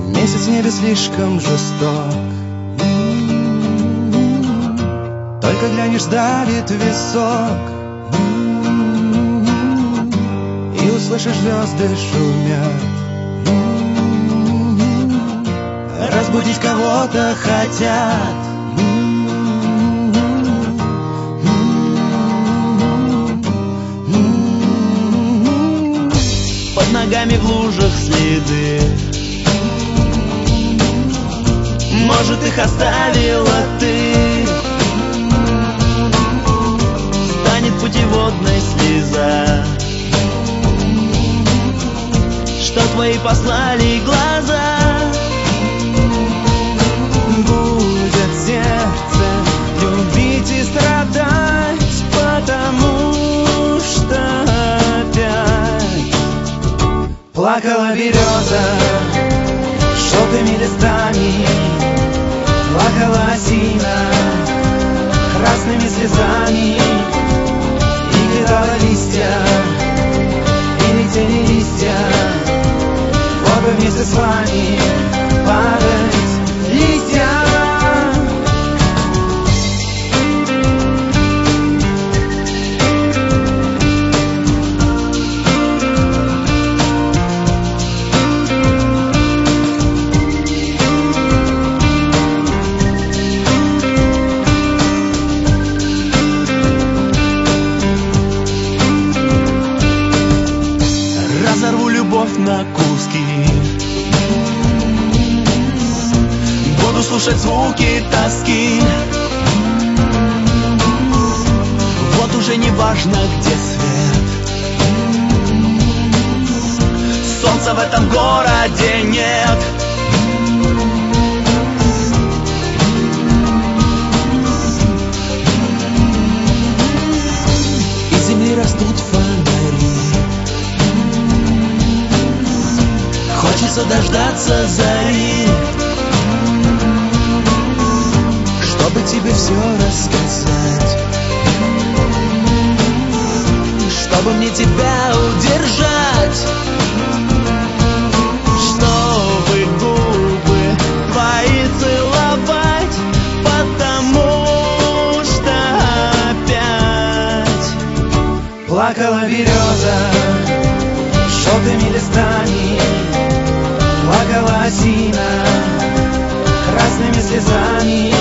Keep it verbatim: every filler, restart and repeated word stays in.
Месяц в небе слишком жесток. Только глянешь, давит висок, и услышишь, звезды шумят. Разбудить кого-то хотят. Под ногами в лужах следы, может, их оставила ты. Станет путеводной слеза, что твои послали глаза. Будет сердце любить и страдать, потому что опять плакала береза желтыми листами, плакала осина красными слезами, и кидала листья, и летели листья, вот бы вместе с вами падать листья. Разорву любовь на куски, буду слушать звуки тоски. Вот уже не важно, где свет, солнца в этом городе нет. Из земли растут фонари, Хочется дождаться зари, чтобы тебе все рассказать, чтобы мне тебя удержать, чтобы губы твои целовать, потому что опять плакала береза желтыми листами, плакала осина красными слезами,